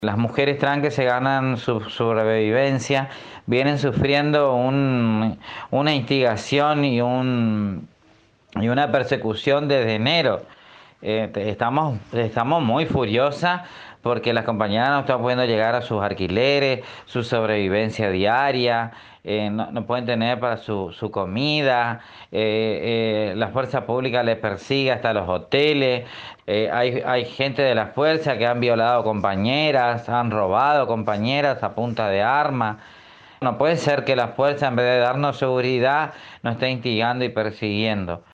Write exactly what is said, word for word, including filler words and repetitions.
Las mujeres trans que se ganan su sobrevivencia vienen sufriendo un- una instigación y, un, y una persecución desde enero. Eh, te- estamos, estamos muy furiosas porque las compañeras no están pudiendo llegar a sus alquileres, su sobrevivencia diaria, eh, no, no pueden tener para su, su comida, eh, eh, la fuerza pública les persigue hasta los hoteles, eh, hay, hay gente de la fuerza que han violado compañeras, han robado compañeras a punta de arma. No puede ser que la fuerza, en vez de darnos seguridad, nos esté instigando y persiguiendo.